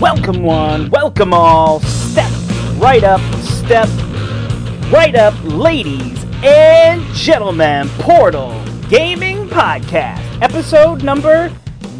Welcome one, welcome all. Step right up, ladies and gentlemen. Portal Gaming Podcast, episode number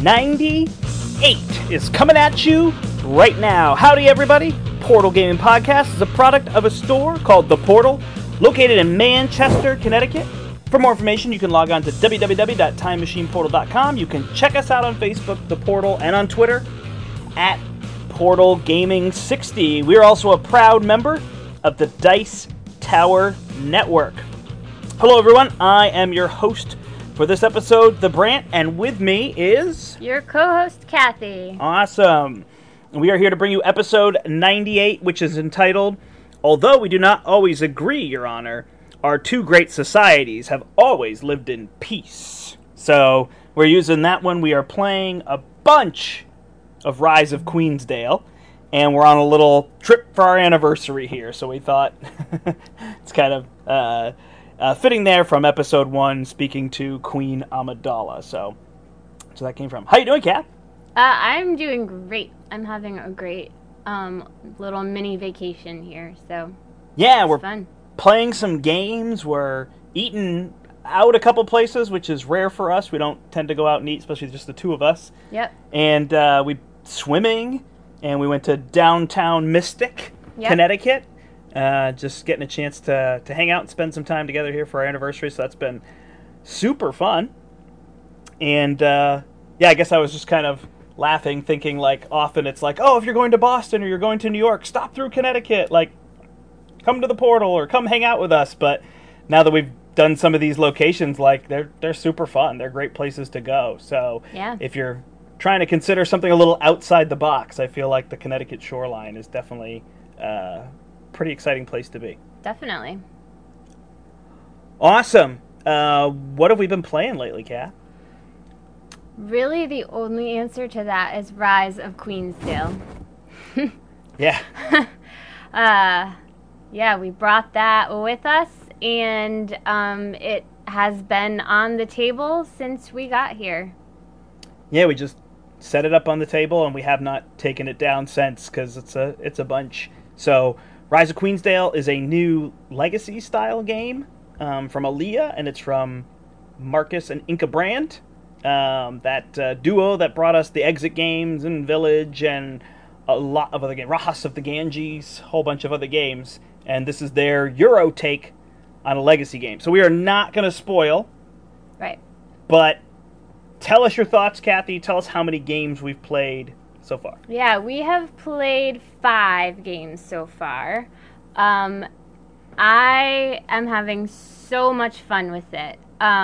98 is coming at you right now. Howdy, everybody. Portal Gaming Podcast is a product of a store called The Portal, located in Manchester, Connecticut. For more information, you can log on to www.timemachineportal.com. You can check us out on Facebook, The Portal, and on Twitter at Portal Gaming 60. We are also a proud member of the Dice Tower Network. Hello, everyone. I am your host for this episode, The Brant, and with me is your co-host, Kathy. Awesome. We are here to bring you episode 98, which is entitled, Although We Do Not Always Agree, Your Honor, Our Two Great Societies Have Always Lived in Peace. So, we're using that one. We are playing a bunch of Rise of Queensdale, and we're on a little trip for our anniversary here, so we thought it's kind of fitting there from episode 1, speaking to Queen Amidala. So that came from. How you doing, Kat? I'm doing great. I'm having a great little mini vacation here, so yeah, we're fun. Playing some games. We're eating out a couple places, which is rare for us. We don't tend to go out and eat, especially just the two of us. Yep. And we swimming, and we went to downtown Mystic, Connecticut. Just getting a chance to hang out and spend some time together here for our anniversary, so that's been super fun. And I guess I was just kind of laughing, thinking like often it's like, oh, if you're going to Boston or you're going to New York, stop through Connecticut, like come to the Portal or come hang out with us. But now that we've done some of these locations, like they're super fun. They're great places to go. So if you're trying to consider something a little outside the box, I feel like the Connecticut shoreline is definitely a pretty exciting place to be. Definitely. Awesome. What have we been playing lately, Kat? Really, the only answer to that is Rise of Queensdale. Yeah. We brought that with us, and it has been on the table since we got here. Yeah, we just set it up on the table, and we have not taken it down since, because it's a bunch. So, Rise of Queensdale is a new Legacy-style game from Alea, and it's from Marcus and Inka Brand. That duo that brought us the Exit games and Village and a lot of other games. Rahas of the Ganges, whole bunch of other games. And this is their Euro take on a Legacy game. So we are not going to spoil. Right. But tell us your thoughts, Kathy. Tell us how many games we've played so far. Yeah, we have played 5 games so far. I am having so much fun with it.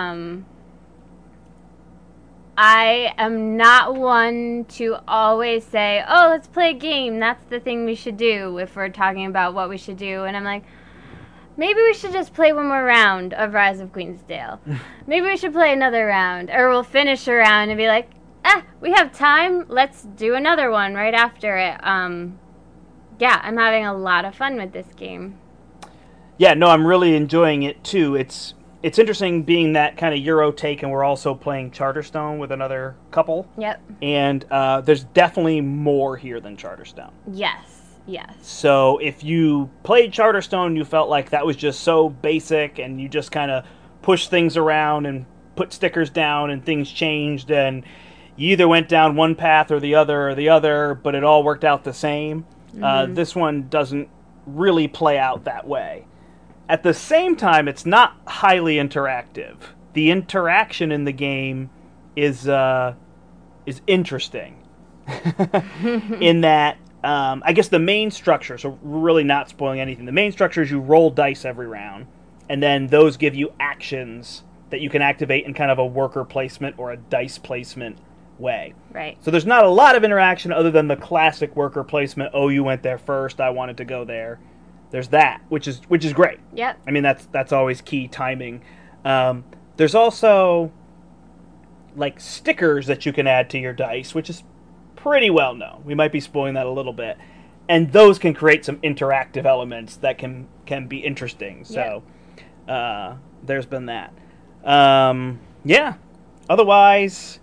I am not one to always say, oh, let's play a game. That's the thing we should do if we're talking about what we should do. And I'm like, maybe we should just play one more round of Rise of Queensdale. Maybe we should play another round. Or we'll finish a round and be like, we have time. Let's do another one right after it. I'm having a lot of fun with this game. Yeah, no, I'm really enjoying it too. It's interesting being that kind of Euro take, and we're also playing Charterstone with another couple. Yep. And there's definitely more here than Charterstone. Yes. So if you played Charterstone, you felt like that was just so basic, and you just kind of pushed things around and put stickers down, and things changed, and you either went down one path or the other, but it all worked out the same. Mm-hmm. This one doesn't really play out that way. At the same time, it's not highly interactive. The interaction in the game is interesting. In that, I guess the main structure, so really not spoiling anything, the main structure is you roll dice every round, and then those give you actions that you can activate in kind of a worker placement or a dice placement way. Right. So there's not a lot of interaction other than the classic worker placement, oh, you went there first, I wanted to go there. There's that, which is great. Yep. I mean, that's always key timing. There's also like stickers that you can add to your dice, which is pretty well known. We might be spoiling that a little bit, and those can create some interactive elements that can be interesting. So, there's been that. Otherwise,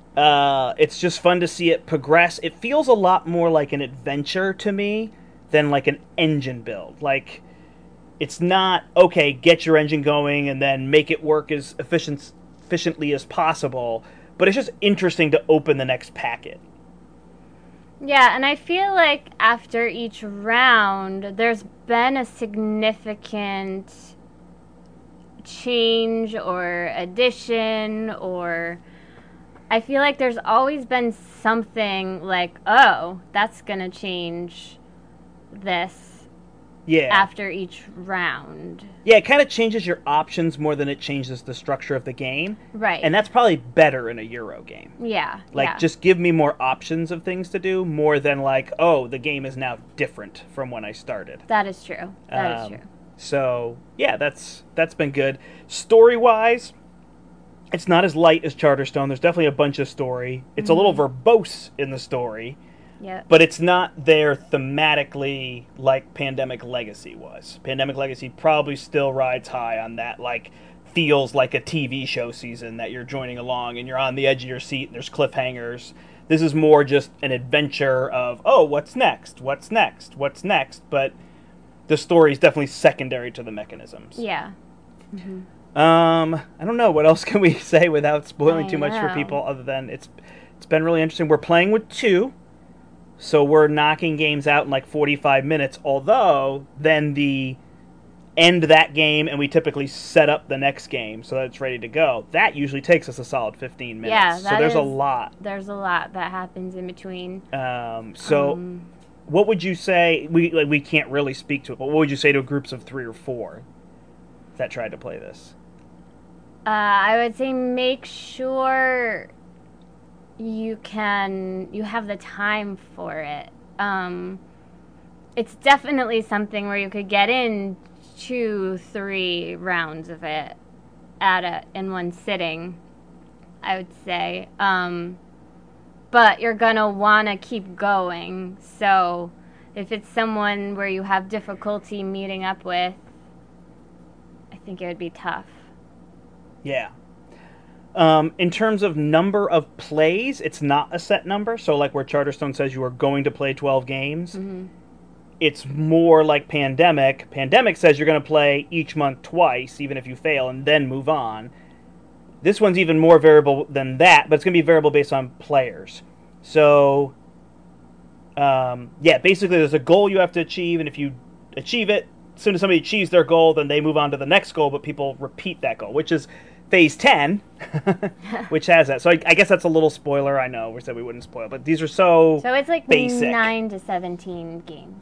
It's just fun to see it progress. It feels a lot more like an adventure to me than like an engine build. Like, it's not, okay, get your engine going and then make it work as efficiently as possible, but it's just interesting to open the next packet. Yeah, and I feel like after each round, there's been a significant change or addition, or I feel like there's always been something like, oh, that's going to change this after each round. Yeah, it kind of changes your options more than it changes the structure of the game. Right. And that's probably better in a Euro game. Yeah. Like, just give me more options of things to do, more than like, oh, the game is now different from when I started. That is true. That is true. So, yeah, that's been good. Story-wise, it's not as light as Charterstone. There's definitely a bunch of story. It's a little verbose in the story. Yeah. But it's not there thematically like Pandemic Legacy was. Pandemic Legacy probably still rides high on that, like, feels like a TV show season that you're joining along and you're on the edge of your seat and there's cliffhangers. This is more just an adventure of, oh, what's next? What's next? What's next? But the story is definitely secondary to the mechanisms. Yeah. Mm-hmm. I don't know. What else can we say without spoiling too much for people other than it's been really interesting. We're playing with 2. So we're knocking games out in like 45 minutes, although then the end that game and we typically set up the next game so that it's ready to go. That usually takes us a solid 15 minutes. Yeah, so there's a lot. There's a lot that happens in between. What would you say, we can't really speak to it, but what would you say to groups of 3 or 4 that tried to play this? I would say make sure you have the time for it. It's definitely something where you could get in 2-3 rounds of it in one sitting, I would say. But you're gonna want to keep going. So if it's someone where you have difficulty meeting up with, I think it would be tough. Yeah. In terms of number of plays, it's not a set number. So like where Charterstone says you are going to play 12 games, it's more like Pandemic. Pandemic says you're going to play each month twice, even if you fail, and then move on. This one's even more variable than that, but it's going to be variable based on players. So, basically there's a goal you have to achieve, and if you achieve it, as soon as somebody achieves their goal, then they move on to the next goal, but people repeat that goal, which is Phase 10, which has that. So I guess that's a little spoiler. I know we said we wouldn't spoil, but these are so it's like basic. 9 to 17 games,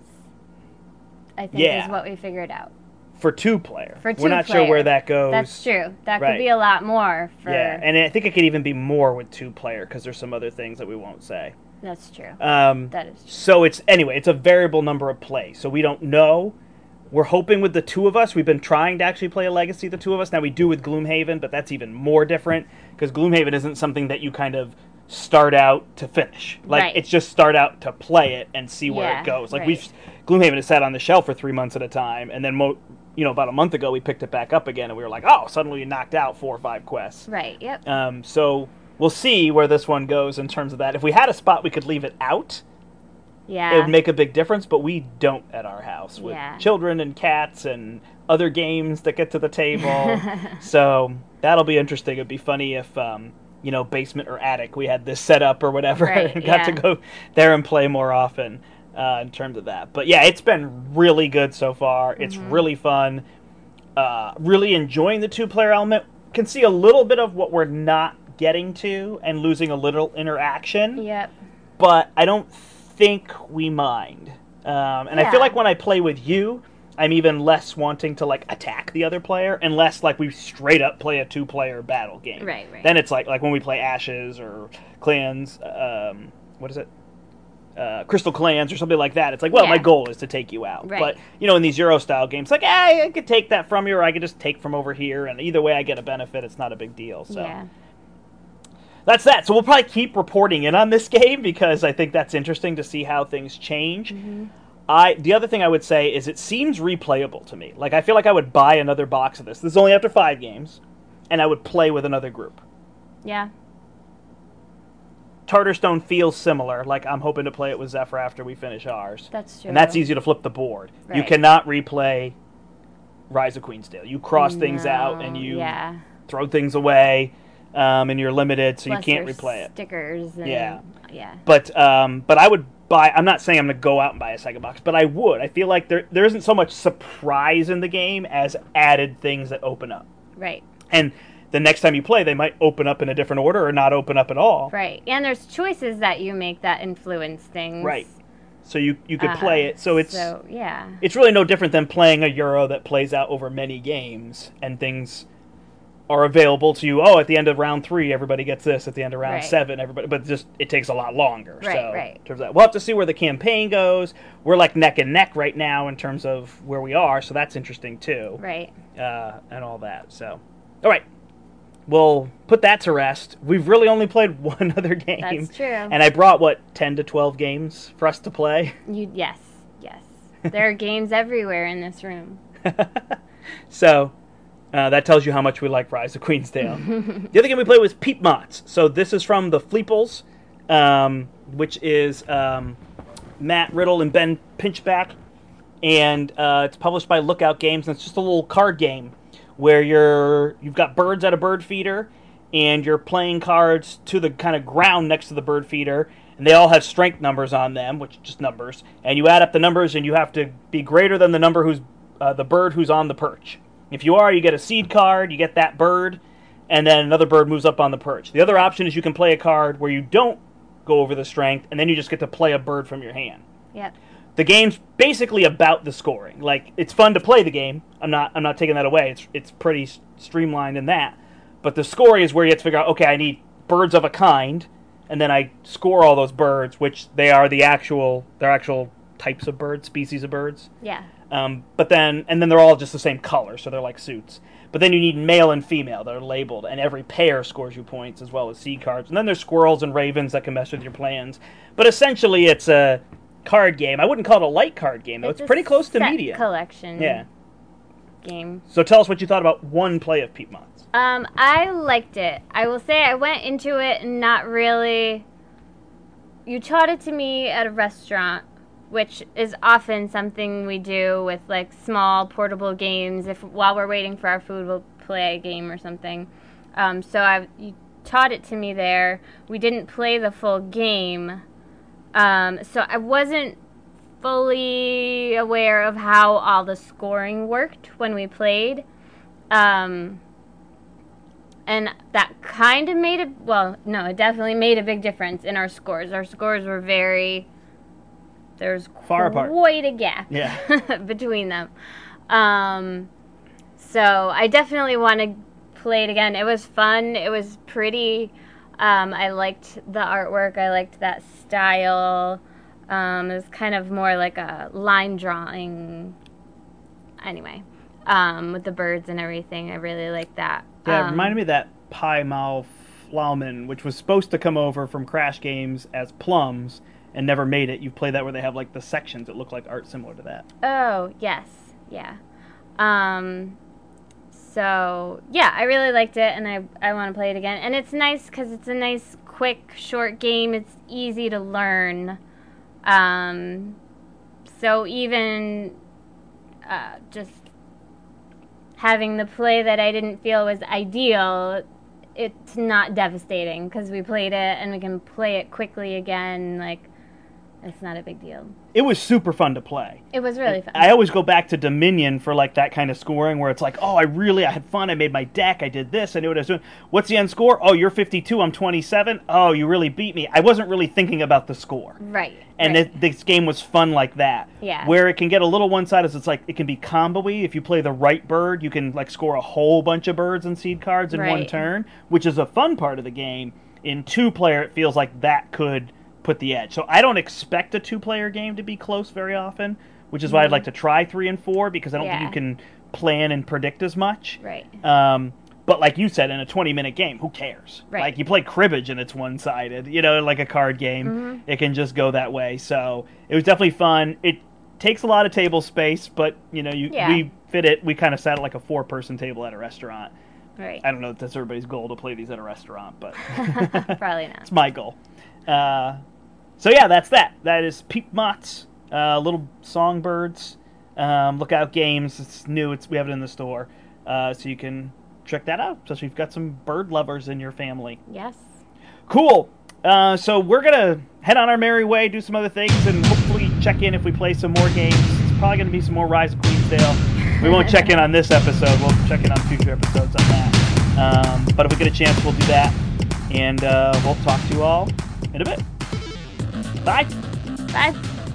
I think is what we figured out. For 2-player. We're not sure where that goes. That's true. That could be a lot more. Yeah, and I think it could even be more with 2-player because there's some other things that we won't say. That's true. That is true. So it's a variable number of plays. So we don't know. We're hoping with the 2 of us. We've been trying to actually play a Legacy, the 2 of us. Now we do with Gloomhaven, but that's even more different because Gloomhaven isn't something that you kind of start out to finish. Like it's just start out to play it and see where it goes. Like Gloomhaven has sat on the shelf for 3 months at a time, and then about a month ago we picked it back up again, and we were like, oh, suddenly we knocked out 4 or 5 quests. Right. Yep. So we'll see where this one goes in terms of that. If we had a spot we could leave it out. It would make a big difference, but we don't at our house with children and cats and other games that get to the table. So that'll be interesting. It'd be funny if, basement or attic, we had this set up or whatever and got to go there and play more often in terms of that. But yeah, it's been really good so far. It's really fun. Really enjoying the 2-player element. Can see a little bit of what we're not getting to and losing a little interaction. Yep. But I don't think we mind. I feel like when I play with you, I'm even less wanting to like attack the other player unless like we straight up play a 2-player battle game. Right. Then it's like when we play Ashes or Clans, what is it? Crystal Clans or something like that. It's like, well, my goal is to take you out. Right. But, in these Euro style games, like, I could take that from you or I could just take from over here, and either way I get a benefit. It's not a big deal. So that's that. So we'll probably keep reporting in on this game because I think that's interesting to see how things change. The other thing I would say is it seems replayable to me. Like, I feel like I would buy another box of this. This is only after 5 games, and I would play with another group. Yeah. Tartarstone feels similar. Like, I'm hoping to play it with Zephyr after we finish ours. That's true. And that's easy to flip the board. Right. You cannot replay Rise of Queensdale. You cross things out and you throw things away, and you're limited, so Plus you can't replay it. Stickers. And, yeah. Yeah. But I would buy. I'm not saying I'm going to go out and buy a second box, but I would. I feel like there isn't so much surprise in the game as added things that open up. Right. And the next time you play, they might open up in a different order or not open up at all. Right. And there's choices that you make that influence things. Right. So you could play it. So it's really no different than playing a Euro that plays out over many games and things are available to you. Oh, at the end of round 3, everybody gets this. At the end of round 7, everybody. But just it takes a lot longer. Right. In terms of that, we'll have to see where the campaign goes. We're like neck and neck right now in terms of where we are. So that's interesting too. Right. And all that. So, all right. We'll put that to rest. We've really only played one other game. That's true. And I brought, 10 to 12 games for us to play? Yes. There are games everywhere in this room. So, that tells you how much we like Rise of Queensdale. The other game we played was Peep Mots. So this is from the Fleeples, which is Matt Riddle and Ben Pinchback. And it's published by Lookout Games, and it's just a little card game where you've got birds at a bird feeder, and you're playing cards to the kind of ground next to the bird feeder, and they all have strength numbers on them, which are just numbers, and you add up the numbers, and you have to be greater than the number who's the bird who's on the perch. If you are, you get a seed card, you get that bird, and then another bird moves up on the perch. The other option is you can play a card where you don't go over the strength, and then you just get to play a bird from your hand. Yep. The game's basically about the scoring. Like, it's fun to play the game. I'm not taking that away. It's pretty streamlined in that. But the scoring is where you have to figure out, okay, I need birds of a kind, and then I score all those birds, which they're actual types of birds, species of birds. Yeah. But then they're all just the same color, so they're like suits. But then you need male and female that are labeled, and every pair scores you points as well as seed cards. And then there's squirrels and ravens that can mess with your plans. But essentially, it's a card game. I wouldn't call it a light card game, though. It's pretty close to medium. Collection. Yeah. Game. So tell us what you thought about one play of Peep Mots. I liked it. I will say I went into it not really. You taught it to me at a restaurant, which is often something we do with like small portable games. If while we're waiting for our food, we'll play a game or something. You taught it to me there. We didn't play the full game. So I wasn't fully aware of how all the scoring worked when we played. And that kind of made it definitely made a big difference in our scores. Our scores were there's far apart. Quite a gap between them. So I definitely want to play it again. It was fun. It was pretty. I liked the artwork. I liked that style. It was kind of more like a line drawing. Anyway, with the birds and everything, I really liked that. Yeah, it reminded me of that Pi Mal Flauman, which was supposed to come over from Crash Games as plums and never made it. You've played that where they have like the sections that look like art similar to that. Oh, yes. Yeah. So, yeah, I really liked it, and I want to play it again. And it's nice because it's a nice, quick, short game. It's easy to learn. So even just having the play that I didn't feel was ideal, it's not devastating because we played it and we can play it quickly again. Like, it's not a big deal. It was super fun to play. It was really fun. I always go back to Dominion for like that kind of scoring where it's like, oh, I had fun. I made my deck. I did this. I knew what I was doing. What's the end score? Oh, you're 52. I'm 27. Oh, you really beat me. I wasn't really thinking about the score. Right. And this game was fun like that. Yeah. Where it can get a little one-sided, it's like it can be combo-y. If you play the right bird, you can like score a whole bunch of birds and seed cards in one turn, which is a fun part of the game. In two-player, it feels like that could put the edge. So I don't expect a two-player game to be close very often, which is why I'd like to try 3 and 4 because I don't think you can plan and predict as much. Right. But like you said, in a 20-minute game, who cares? Right. Like you play cribbage and it's one-sided, like a card game. It can just go that way. So it was definitely fun. It takes a lot of table space, but we fit it. We kind of sat at like a 4-person table at a restaurant. Right. I don't know if that's everybody's goal to play these at a restaurant, but probably not. It's my goal. So yeah, that's that. That is Peep Mots, little songbirds. Lookout Games. It's new. We have it in the store, so you can check that out. Especially if you've got some bird lovers in your family. Yes. Cool. So we're gonna head on our merry way, do some other things, and hopefully check in if we play some more games. It's probably gonna be some more Rise of Queensdale. We won't check in on this episode. We'll check in on future episodes on that. But if we get a chance, we'll do that, and we'll talk to you all in a bit. Bye. Bye.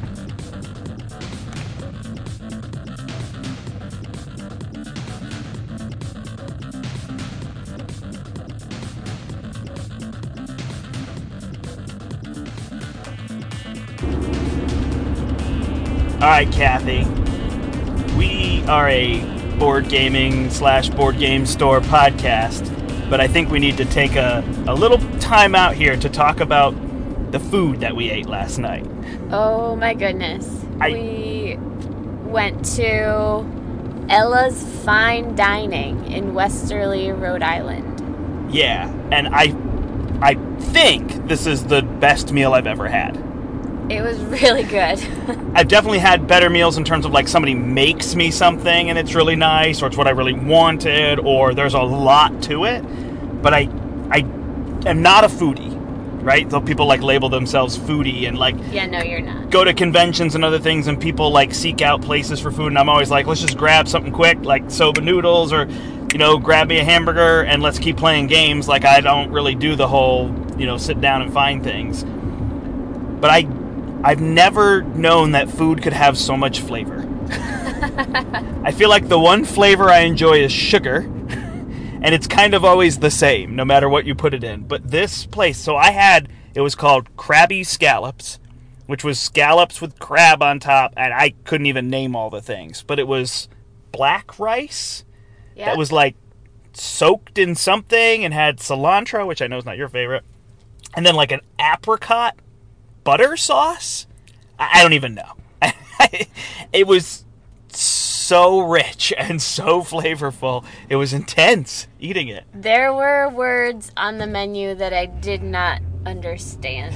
All right, Kathy. We are a board gaming / board game store podcast, but I think we need to take a little time out here to talk about the food that we ate last night. Oh my goodness. We went to Ella's Fine Dining in Westerly, Rhode Island. Yeah, and I think this is the best meal I've ever had. It was really good. I've definitely had better meals in terms of like somebody makes me something and it's really nice, or it's what I really wanted, or there's a lot to it. But I am not a foodie, right? Though people like label themselves foodie and like yeah, no, you're not. Go to conventions and other things, and people like seek out places for food, and I'm always like, let's just grab something quick, like soba noodles, or grab me a hamburger and let's keep playing games. Like I don't really do the whole sit down and find things. But I've never known that food could have so much flavor. I feel like the one flavor I enjoy is sugar, and it's kind of always the same, no matter what you put it in. But this place, so it was called Krabby Scallops, which was scallops with crab on top, and I couldn't even name all the things. But it was black rice that was like soaked in something and had cilantro, which I know is not your favorite, and then like an apricot butter sauce? I don't even know. It was so rich and so flavorful. It was intense eating it. There were words on the menu that I did not understand.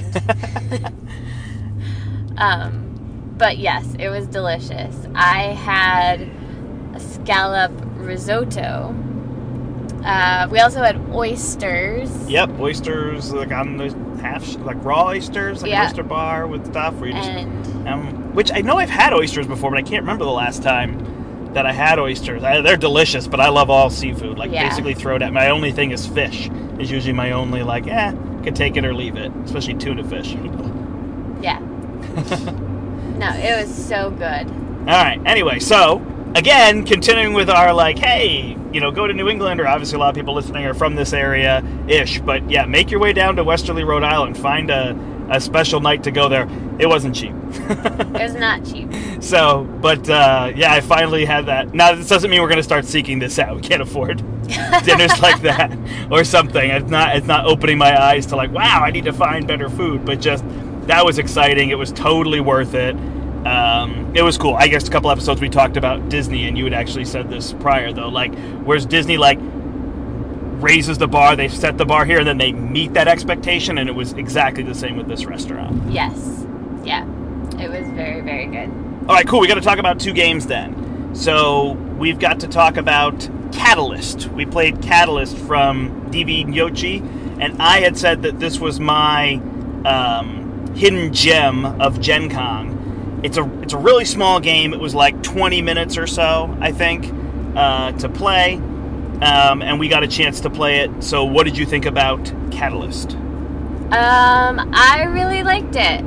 But yes, it was delicious. I had a scallop risotto. We also had oysters. Yep, oysters like on the like raw oysters, like an oyster bar with stuff. Where you just, which I know I've had oysters before, but I can't remember the last time that I had oysters. They're delicious, but I love all seafood. Like basically throw it at my only thing is fish. Is usually my only could take it or leave it, especially tuna fish. Yeah. No, it was so good. All right. Anyway, so again, continuing with our hey, go to New England, or obviously a lot of people listening are from this area-ish, but yeah, make your way down to Westerly, Rhode Island. Find a special night to go there. It wasn't cheap. It was not cheap. So, but I finally had that. Now, this doesn't mean we're going to start seeking this out. We can't afford dinners like that or something. It's not opening my eyes to wow, I need to find better food, but just that was exciting. It was totally worth it. It was cool. I guess a couple episodes we talked about Disney, and you had actually said this prior, though. Whereas Disney, raises the bar, they set the bar here, and then they meet that expectation, and it was exactly the same with this restaurant. Yes. Yeah. It was very, very good. All right, cool. We got to talk about two games then. So we've got to talk about Catalyst. We played Catalyst from DB Nyochi, and I had said that this was my hidden gem of Gen Con. It's a really small game. It was 20 minutes or so, I think, to play, and we got a chance to play it. So what did you think about Catalyst? I really liked it.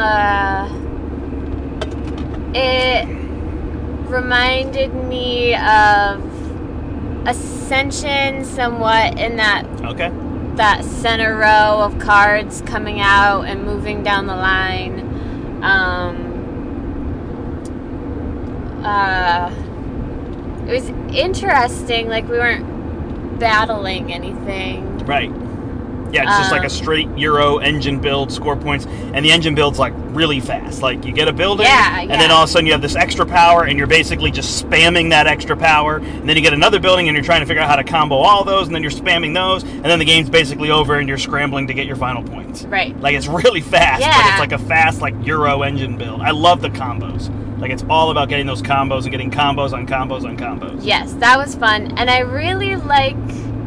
It reminded me of Ascension somewhat in that center row of cards coming out and moving down the line. It was interesting, we weren't battling anything. Right. Yeah, it's just like a straight Euro engine build, score points, and the engine build's like really fast. Like you get a building, and then all of a sudden you have this extra power, and you're basically just spamming that extra power, and then you get another building, and you're trying to figure out how to combo all those, and then you're spamming those, and then the game's basically over, and you're scrambling to get your final points. Right. Like it's really fast, but it's like a fast like Euro engine build. I love the combos. Like it's all about getting those combos and getting combos on combos on combos. Yes, that was fun, and I really like.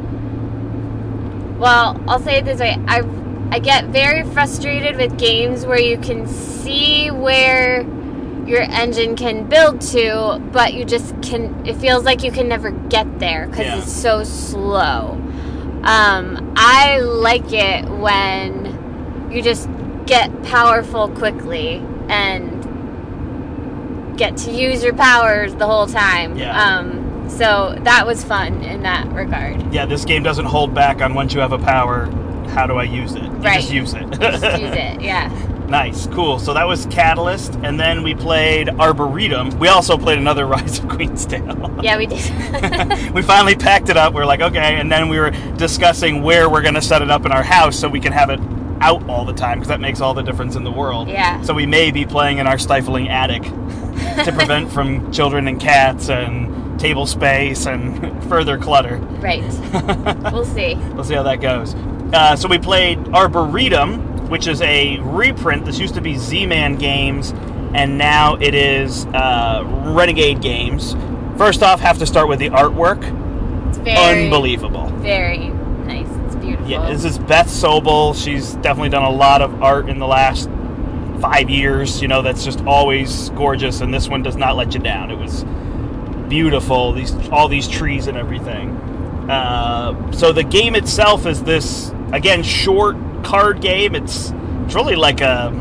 Well, I'll say it this way. I get very frustrated with games where you can see where your engine can build to, but you just it feels like you can never get there because it's so slow. I like it when you just get powerful quickly and get to use your powers the whole time. So that was fun in that regard. Yeah, this game doesn't hold back on once you have a power, how do I use it? You just use it. Just use it, yeah. Nice, cool. So that was Catalyst, and then we played Arboretum. We also played another Rise of Queenstale. Yeah, we did. We finally packed it up. We were like, okay, and then we were discussing where we're going to set it up in our house so we can have it out all the time, because that makes all the difference in the world. Yeah. So we may be playing in our stifling attic to prevent from children and cats and table space and further clutter. Right. We'll see. We'll see how that goes. So we played Arboretum, which is a reprint. This used to be Z-Man Games, and now it is Renegade Games. First off, have to start with the artwork. It's very unbelievable. Very nice. It's beautiful. Yeah, this is Beth Sobel. She's definitely done a lot of art in the last 5 years. You know, that's just always gorgeous, and this one does not let you down. It was beautiful. All these trees and everything. So the game itself is this, again, short card game. It's really like a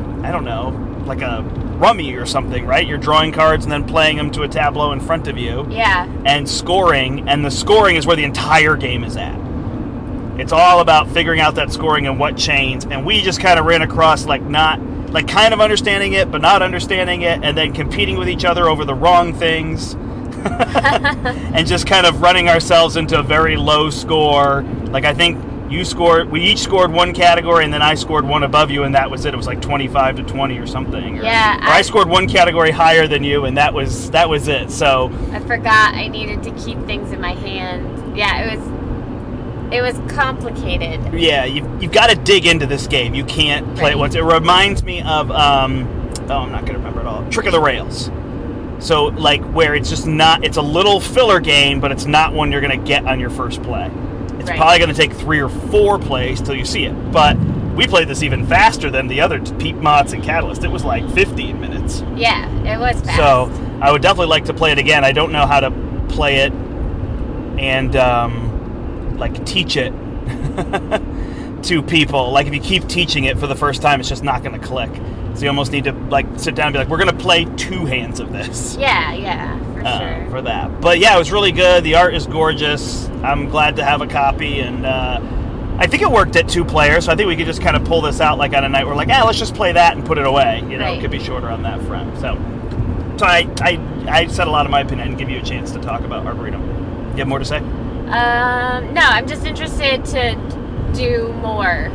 rummy or something, right? You're drawing cards and then playing them to a tableau in front of you. Yeah. And scoring, and the scoring is where the entire game is at. It's all about figuring out that scoring and what chains, and we just kind of ran across kind of understanding it, but not understanding it, and then competing with each other over the wrong things. And just kind of running ourselves into a very low score. Like I think we each scored one category, and then I scored one above you, and that was it. It was like 25-20 or something. Or I scored one category higher than you, and that was it. So I forgot I needed to keep things in my hand. Yeah, it was complicated. Yeah, you've got to dig into this game. You can't play it once. It reminds me of I'm not going to remember it all. Trick of the Rails. So, like, where it's just not, it's a little filler game, but it's not one you're going to get on your first play. It's probably going to take 3 or 4 plays till you see it. But we played this even faster than the other Peep Mods and Catalyst. It was like 15 minutes. Yeah, it was fast. So, I would definitely like to play it again. I don't know how to play it and, teach it to people. Like, if you keep teaching it for the first time, it's just not going to click. So you almost need to sit down and be like, we're going to play 2 hands of this. Yeah, for sure. For that. But yeah, it was really good. The art is gorgeous. I'm glad to have a copy, and I think it worked at 2 players, so I think we could just kind of pull this out like on a night where we're like, let's just play that and put it away. You know, It could be shorter on that front. So I said a lot of my opinion and give you a chance to talk about Arboretum. You have more to say? No, I'm just interested to do more.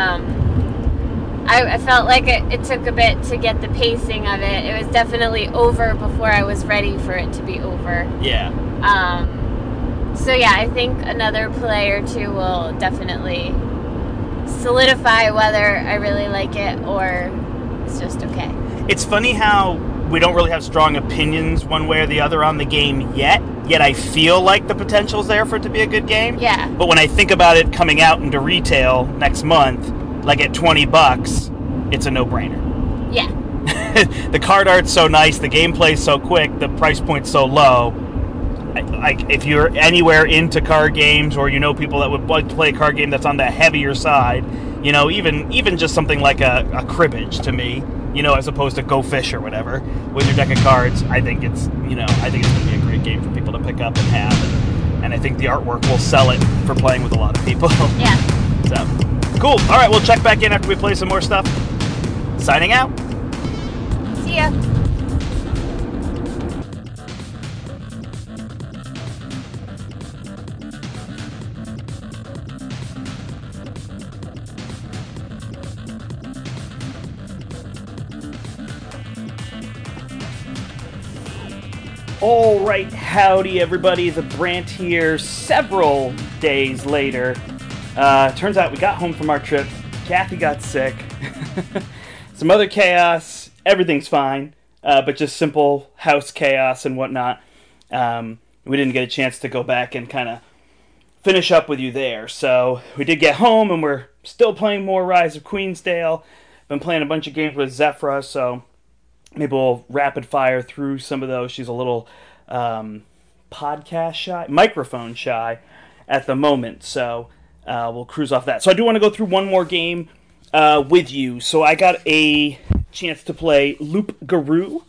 I felt like it took a bit to get the pacing of it. It was definitely over before I was ready for it to be over. Yeah. So yeah, I think another play or 2 will definitely solidify whether I really like it or it's just okay. It's funny how we don't really have strong opinions one way or the other on the game yet I feel like the potential's there for it to be a good game. Yeah. But when I think about it coming out into retail next month, like at $20, it's a no-brainer. Yeah. The card art's so nice, the gameplay's so quick, the price point's so low. Like, if you're anywhere into card games, or you know people that would like to play a card game that's on the heavier side, you know, even just something like a cribbage to me, you know, as opposed to Go Fish or whatever, with your deck of cards, I think it's going to be a great game for people to pick up and have, and I think the artwork will sell it for playing with a lot of people. Yeah. So, cool. All right, we'll check back in after we play some more stuff. Signing out. See ya. All right, howdy everybody, the Brant here, several days later. Turns out we got home from our trip, Kathy got sick, some other chaos, everything's fine, but just simple house chaos and whatnot. We didn't get a chance to go back and kind of finish up with you there, so we did get home and we're still playing more Rise of Queensdale. Been playing a bunch of games with Zephyra, so maybe we'll rapid fire through some of those. She's a little podcast shy, microphone shy at the moment, so we'll cruise off that. So I do want to go through one more game with you. So I got a chance to play Loup-Garou,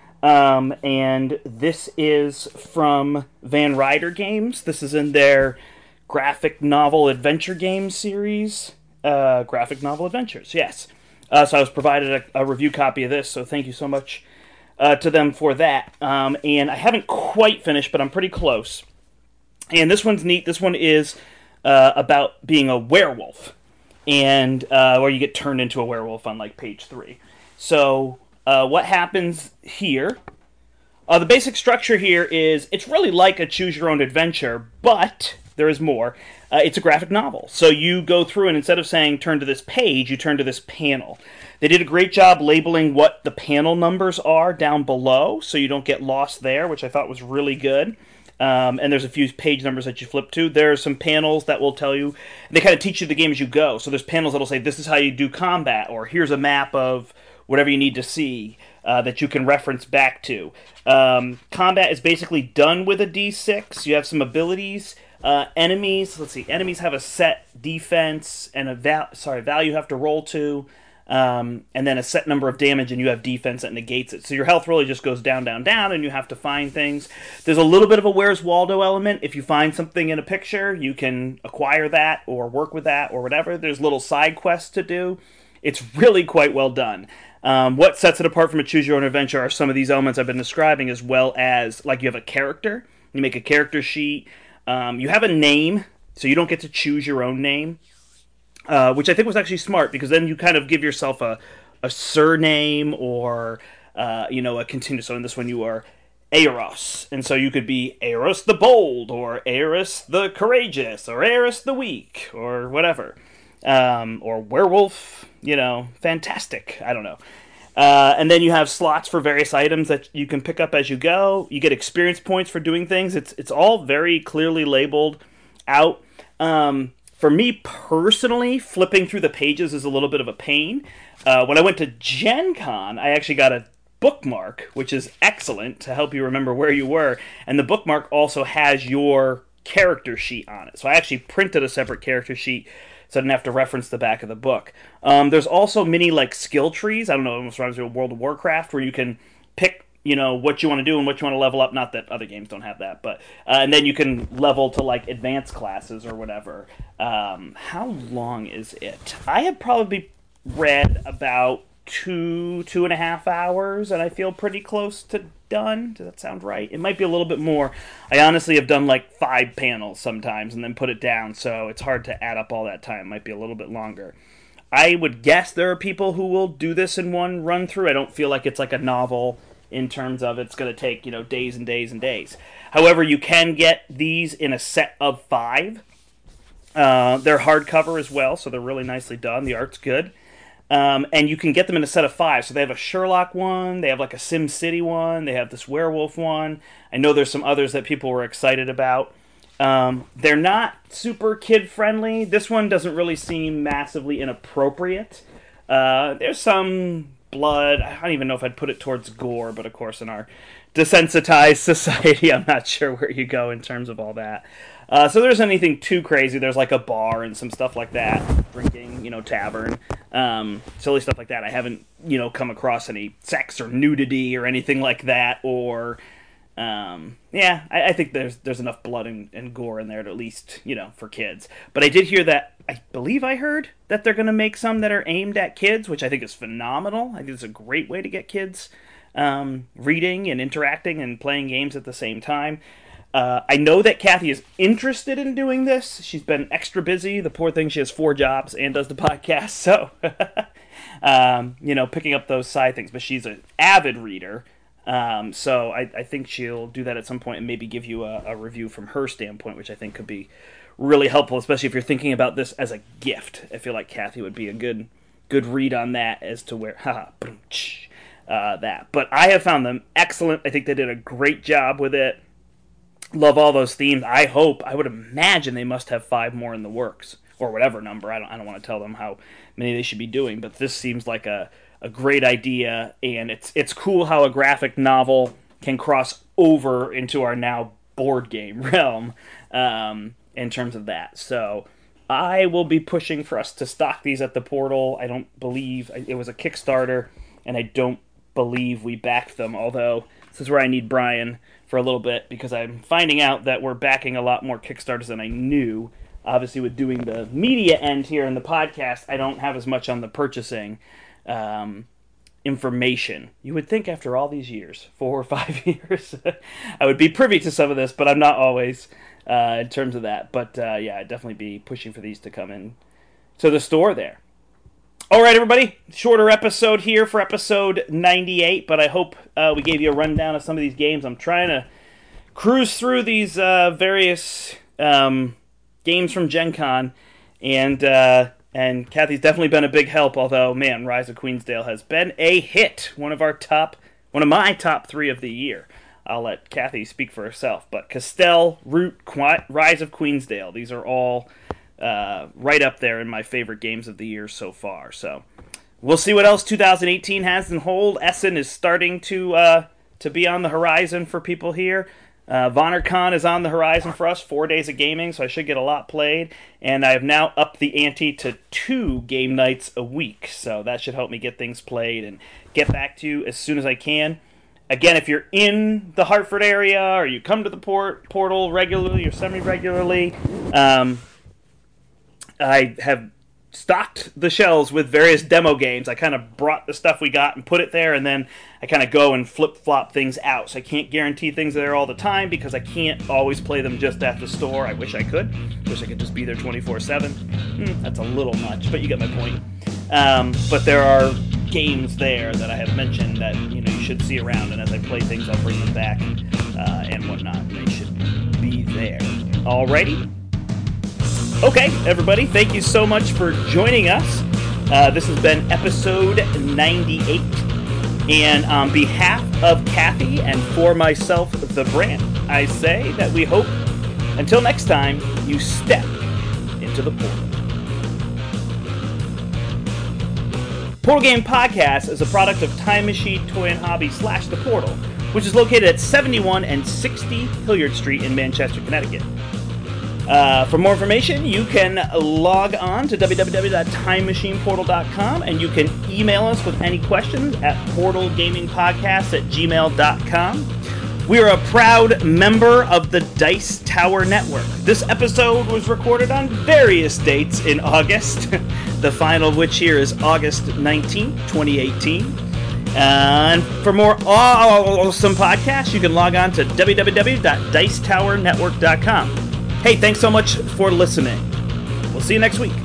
and this is from Van Ryder Games. This is in their graphic novel adventure game series. Graphic novel adventures, yes. So I was provided a review copy of this, so thank you so much to them for that. And I haven't quite finished, but I'm pretty close. And this one's neat. This one is about being a werewolf, and where you get turned into a werewolf on like page 3. So what happens here? The basic structure here is it's really like a choose-your-own-adventure, but there is more. It's a graphic novel. So you go through and instead of saying turn to this page, you turn to this panel. They did a great job labeling what the panel numbers are down below so you don't get lost there, which I thought was really good. And there's a few page numbers that you flip to. There are some panels that will tell you, they kind of teach you the game as you go. So there's panels that will say this is how you do combat, or here's a map of whatever you need to see that you can reference back to. Combat is basically done with a D6. You have some abilities. Enemies, let's see, enemies have a set defense and a value you have to roll to, and then a set number of damage, and you have defense that negates it. So your health really just goes down, down, down, and you have to find things. There's a little bit of a Where's Waldo element. If you find something in a picture, you can acquire that or work with that or whatever. There's little side quests to do. It's really quite well done. What sets it apart from a choose-your-own-adventure are some of these elements I've been describing, as well as, like, you have a character. You make a character sheet. You have a name, so you don't get to choose your own name, which I think was actually smart, because then you kind of give yourself a surname or, a continuous. So in this one you are Aeros, and so you could be Aeros the Bold, or Aeros the Courageous, or Aeros the Weak, or whatever. Or Werewolf, Fantastic, I don't know. And then you have slots for various items that you can pick up as you go. You get experience points for doing things. It's all very clearly labeled out. For me personally, flipping through the pages is a little bit of a pain. When I went to Gen Con, I actually got a bookmark, which is excellent to help you remember where you were. And the bookmark also has your character sheet on it. So I actually printed a separate character sheet so I didn't have to reference the back of the book. There's also mini, skill trees. I don't know, it almost reminds me of World of Warcraft, where you can pick, what you want to do and what you want to level up. Not that other games don't have that, but... and then you can level to, advanced classes or whatever. How long is it? I have probably read about 2.5 hours, and I feel pretty close to done. Does that sound right? It might be a little bit more. I honestly have done 5 panels sometimes and then put it down, so it's hard to add up all that time. It might be a little bit longer. I would guess there are people who will do this in one run through. I don't feel like it's like a novel in terms of it's going to take, days and days and days. However, you can get these in a set of 5. They're hardcover as well, so they're really nicely done. The art's good. And you can get them in a set of 5. So they have a Sherlock one, they have a Sim City one, they have this werewolf one. I know there's some others that people were excited about. They're not super kid-friendly. This one doesn't really seem massively inappropriate. There's some blood. I don't even know if I'd put it towards gore, but of course in our desensitized society, I'm not sure where you go in terms of all that. So there's anything too crazy. There's a bar and some stuff like that. Drinking, tavern. Silly stuff like that. I haven't, come across any sex or nudity or anything like that. Or, I think there's enough blood and gore in there to at least, for kids. But I did hear that, I believe I heard that they're going to make some that are aimed at kids, which I think is phenomenal. I think it's a great way to get kids reading and interacting and playing games at the same time. I know that Kathy is interested in doing this. She's been extra busy. The poor thing, she has 4 jobs and does the podcast. So, picking up those side things. But she's an avid reader. So I think she'll do that at some point and maybe give you a review from her standpoint, which I think could be really helpful, especially if you're thinking about this as a gift. I feel like Kathy would be a good read on that as to where that. But I have found them excellent. I think they did a great job with it. Love all those themes. I would imagine they must have 5 more in the works, or whatever number. I don't want to tell them how many they should be doing, but this seems like a great idea, and it's cool how a graphic novel can cross over into our now board game realm in terms of that. So I will be pushing for us to stock these at the portal. I don't believe it was a Kickstarter, and I don't believe we backed them, although this is where I need Brian for a little bit, because I'm finding out that we're backing a lot more Kickstarters than I knew. Obviously, with doing the media end here in the podcast, I don't have as much on the purchasing information. You would think after all these years, 4 or 5 years, I would be privy to some of this, but I'm not always in terms of that. But yeah, I'd definitely be pushing for these to come in to the store there. All right, everybody, shorter episode here for episode 98, but I hope we gave you a rundown of some of these games. I'm trying to cruise through these various games from Gen Con, and Kathy's definitely been a big help, although, man, Rise of Queensdale has been a hit. One of my top 3 of the year. I'll let Kathy speak for herself, but Castell, Root, Rise of Queensdale, these are all right up there in my favorite games of the year so far. So we'll see what else 2018 has in hold. Essen is starting to be on the horizon for people here. VonnerCon is on the horizon for us, 4 days of gaming, so I should get a lot played. And I have now upped the ante to 2 game nights a week, so that should help me get things played and get back to you as soon as I can. Again, if you're in the Hartford area or you come to the portal regularly or semi-regularly, I have stocked the shelves with various demo games. I kind of brought the stuff we got and put it there, and then I kind of go and flip-flop things out. So I can't guarantee things are there all the time because I can't always play them just at the store. I wish I could. Wish I could just be there 24/7. That's a little much, but you get my point. But there are games there that I have mentioned that you should see around, and as I play things, I'll bring them back and whatnot. They should be there. Alrighty. Okay, everybody, thank you so much for joining us. This has been episode 98. And on behalf of Kathy and for myself, the brand, I say that we hope, until next time, you step into the portal. Portal Game Podcast is a product of Time Machine Toy and Hobby / The Portal, which is located at 71 and 60 Hilliard Street in Manchester, Connecticut. For more information, you can log on to www.timemachineportal.com, and you can email us with any questions at portalgamingpodcast@gmail.com. We are a proud member of the Dice Tower Network. This episode was recorded on various dates in August, the final of which here is August 19th, 2018. And for more awesome podcasts, you can log on to www.dicetowernetwork.com. Hey, thanks so much for listening. We'll see you next week.